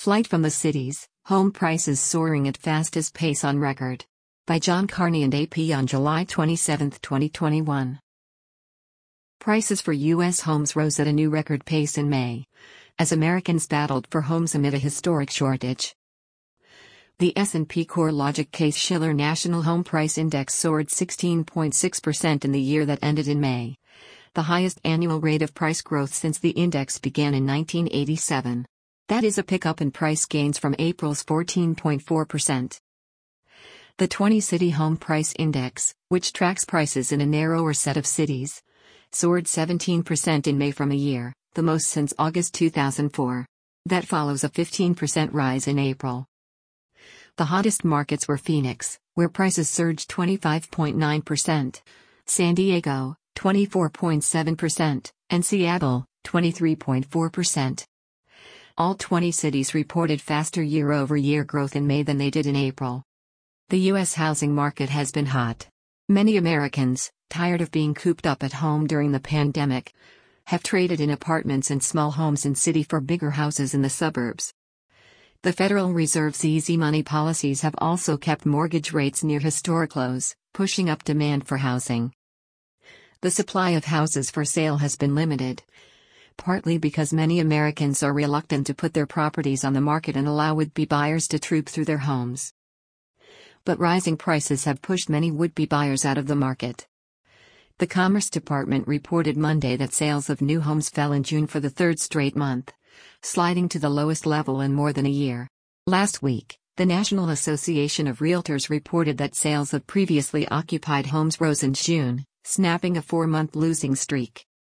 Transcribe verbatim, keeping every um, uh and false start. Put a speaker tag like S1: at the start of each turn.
S1: Flight from the Cities, Home Prices Soaring at Fastest Pace on Record. By John Carney and A P on July twenty-seventh, twenty twenty-one. Prices for U S homes rose at a new record pace in May, as Americans battled for homes amid a historic shortage. The S and P CoreLogic Case-Shiller National Home Price Index soared sixteen point six percent in the year that ended in May, the highest annual rate of price growth since the index began in nineteen eighty-seven. That is a pickup in price gains from April's fourteen point four percent. The twenty-city Home Price Index, which tracks prices in a narrower set of cities, soared seventeen percent in May from a year, the most since August two thousand four. That follows a fifteen percent rise in April. The hottest markets were Phoenix, where prices surged twenty-five point nine percent, San Diego, twenty-four point seven percent, and Seattle, twenty-three point four percent. All twenty cities reported faster year-over-year growth in May than they did in April. The U S housing market has been hot. Many Americans, tired of being cooped up at home during the pandemic, have traded in apartments and small homes in city for bigger houses in the suburbs. The Federal Reserve's easy money policies have also kept mortgage rates near historic lows, pushing up demand for housing. The supply of houses for sale has been limited, partly because many Americans are reluctant to put their properties on the market and allow would-be buyers to troop through their homes. But rising prices have pushed many would-be buyers out of the market. The Commerce Department reported Monday that sales of new homes fell in June for the third straight month, sliding to the lowest level in more than a year. Last week, the National Association of Realtors reported that sales of previously occupied homes rose in June, snapping a four-month losing streak.